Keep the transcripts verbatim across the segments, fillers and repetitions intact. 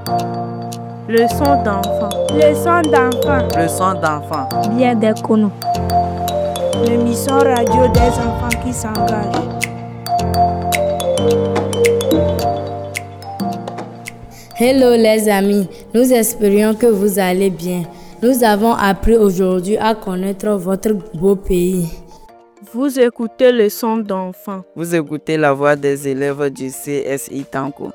Leçon d'enfant. Leçon d'enfant. Leçon d'enfant. Bien des kono. L'émission radio des enfants qui s'engagent. Hello les amis, nous espérions que vous allez bien. Nous avons appris aujourd'hui à connaître votre beau pays. Vous écoutez le son d'enfants. Vous écoutez la voix des élèves du C S I Tanko.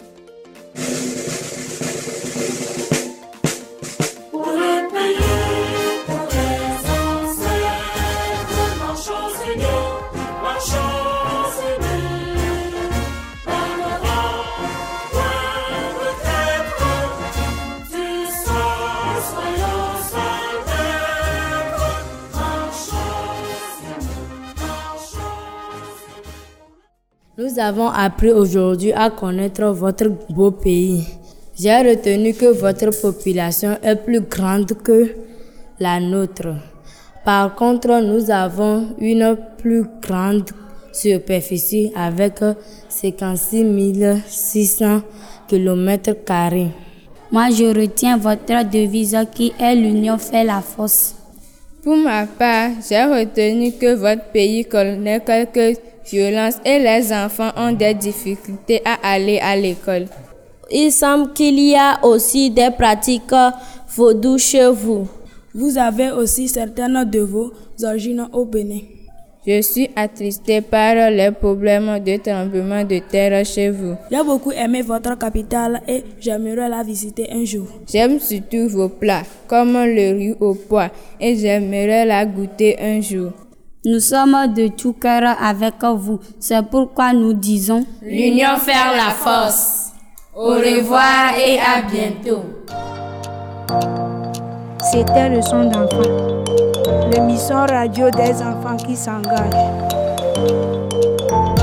Nous avons appris aujourd'hui à connaître votre beau pays. J'ai retenu que votre population est plus grande que la nôtre. Par contre, nous avons une plus grande superficie avec cinquante-six mille six cents kilomètres carrés. Moi, je retiens votre devise qui est l'union fait la force. Pour ma part, j'ai retenu que votre pays connaît quelques violences et les enfants ont des difficultés à aller à l'école. Il semble qu'il y a aussi des pratiques vaudou chez vous. Vous avez aussi certaines de vos origines au Bénin. Je suis attristée par les problèmes de tremblement de terre chez vous. J'ai beaucoup aimé votre capitale et j'aimerais la visiter un jour. J'aime surtout vos plats, comme le riz au pois, et j'aimerais la goûter un jour. Nous sommes de tout cœur avec vous. C'est pourquoi nous disons l'union fait la force. Au revoir et à bientôt. C'était le son d'enfant. L'émission radio des enfants qui s'engagent.